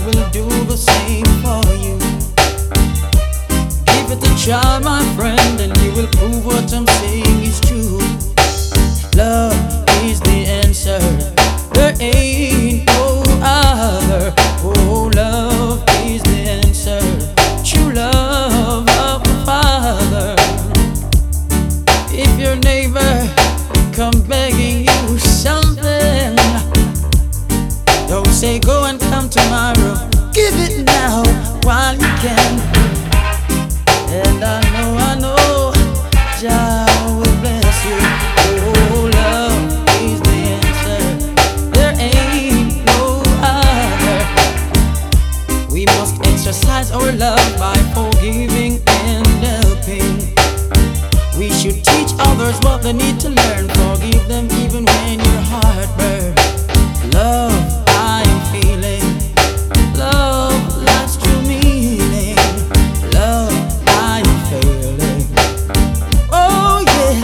will do the same for you. Give it a try, my friend, and you will prove what I'm saying is true. Love is the answer, there ain't no other. Oh, love is the answer, true love of the Father. If your neighbor come begging you something, don't say go and come tomorrow. Give it now while you can. And I know, Jah will bless you. Oh, love is the answer, there ain't no other. We must exercise our love by forgiving and helping. We should teach others what they need to learn. Forgive them even when your heart burns. Love, I am feeling. Love, that's true meaning. Love, I am feeling. Oh yeah.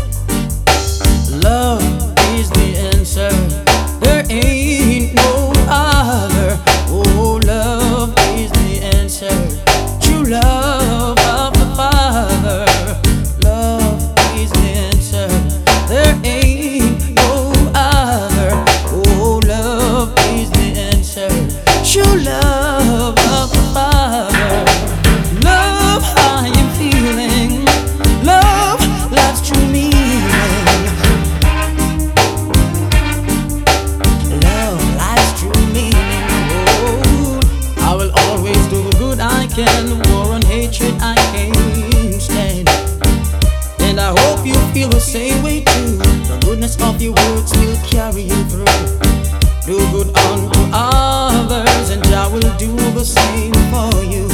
Love is the answer, there ain't no other. Oh, love is the answer, true love of the Father. Love is the answer, there ain't no other. Oh, love is the answer, true love of the Father. Love, I am feeling. Love, love's true meaning. Love, life's true meaning. Oh, I will always do the good I can. War and hatred I can't stand. And I hope you feel the same way too. The goodness of your words will carry you through. Do good unto others, and I will do the same for you.